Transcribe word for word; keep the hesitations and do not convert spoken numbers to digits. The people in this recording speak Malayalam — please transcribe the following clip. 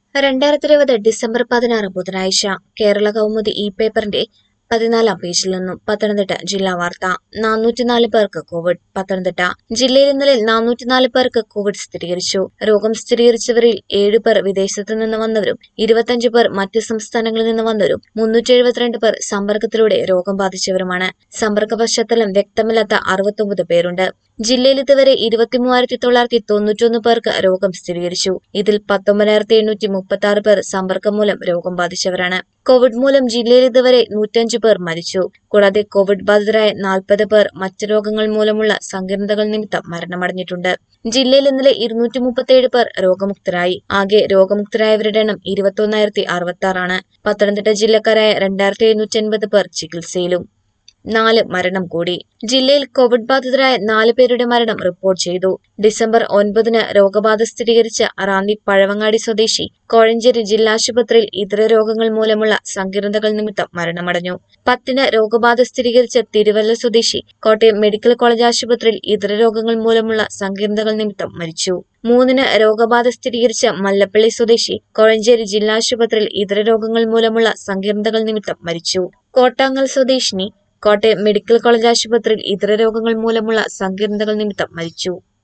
രണ്ടായിരത്തി ഇരുപത് ഡിസംബർ പതിനാറ് ബുധനാഴ്ച കേരള കൗമുദി ഇ പേപ്പറിന്റെ പതിനാലാം പേജിൽ നിന്നും പത്തനംതിട്ട ജില്ലാ വാർത്ത. നാനൂറ്റിനാല് പേർക്ക് കോവിഡ്. പത്തനംതിട്ട ജില്ലയിൽ ഇന്നലെ നാനൂറ്റിനാല് പേർക്ക് കോവിഡ് സ്ഥിരീകരിച്ചു. രോഗം സ്ഥിരീകരിച്ചവരിൽ ഏഴ് പേർ വിദേശത്തു നിന്ന് വന്നവരും ഇരുപത്തിയഞ്ച് പേർ മറ്റ് സംസ്ഥാനങ്ങളിൽ നിന്ന് വന്നവരും മുന്നൂറ്റി എഴുപത്തിരണ്ട് പേർ സമ്പർക്കത്തിലൂടെ രോഗം ബാധിച്ചവരുമാണ്. സമ്പർക്ക പശ്ചാത്തലം വ്യക്തമല്ലാത്ത അറുപത്തൊമ്പത് പേരുണ്ട്. ജില്ലയിൽ ഇതുവരെ ഇരുപത്തിമൂവായിരത്തി തൊള്ളായിരത്തി തൊണ്ണൂറ്റൊന്ന് പേർക്ക് രോഗം സ്ഥിരീകരിച്ചു. ഇതിൽ പത്തൊമ്പതിനായിരത്തി എണ്ണൂറ്റി മുപ്പത്തി ആറ് പേർ സമ്പർക്കം മൂലം രോഗം ബാധിച്ചവരാണ്. കോവിഡ് മൂലം ജില്ലയിൽ ഇതുവരെ നൂറ്റഞ്ച് പേർ മരിച്ചു. കൂടാതെ കോവിഡ് ബാധിതരായ നാൽപ്പത് പേർ മറ്റ് രോഗങ്ങൾ മൂലമുള്ള സങ്കീർണതകൾ നിമിത്തം മരണമടഞ്ഞിട്ടുണ്ട്. ജില്ലയിൽ ഇന്നലെ ഇരുന്നൂറ്റി മുപ്പത്തിയേഴ് പേർ രോഗമുക്തരായി. ആകെ രോഗമുക്തരായവരുടെ എണ്ണം ഇരുപത്തൊന്നായിരത്തി അറുപത്തി ആറാണ്. പത്തനംതിട്ട ജില്ലക്കാരായ രണ്ടായിരത്തി എഴുന്നൂറ്റി അൻപത് പേർ ചികിത്സയിലും. നാല് മരണം കൂടി. ജില്ലയിൽ കോവിഡ് ബാധിതരായ നാല് പേരുടെ മരണം റിപ്പോർട്ട് ചെയ്തു. ഡിസംബർ ഒൻപതിന് രോഗബാധ സ്ഥിരീകരിച്ച റാന്നി പഴവങ്ങാടി സ്വദേശി കോഴഞ്ചേരി ജില്ലാശുപത്രിയിൽ ഇതര രോഗങ്ങൾ മൂലമുള്ള സങ്കീർണതകൾ നിമിത്തം മരണമടഞ്ഞു. പത്തിന് രോഗബാധ സ്ഥിരീകരിച്ച തിരുവല്ല സ്വദേശി കോട്ടയം മെഡിക്കൽ കോളേജ് ആശുപത്രിയിൽ ഇതര രോഗങ്ങൾ മൂലമുള്ള സങ്കീർണതകൾ നിമിത്തം മരിച്ചു. മൂന്നിന് രോഗബാധ സ്ഥിരീകരിച്ച മല്ലപ്പള്ളി സ്വദേശി കോഴഞ്ചേരി ജില്ലാശുപത്രിയിൽ ഇതര രോഗങ്ങൾ മൂലമുള്ള സങ്കീർണതകൾ നിമിത്തം മരിച്ചു. കോട്ടാങ്ങൽ സ്വദേശിനി കോട്ടയം മെഡിക്കൽ കോളേജ് ആശുപത്രിയിൽ ഇതര രോഗങ്ങൾ മൂലമുള്ള സങ്കീർണതകൾ നിമിത്തം മരിച്ചു.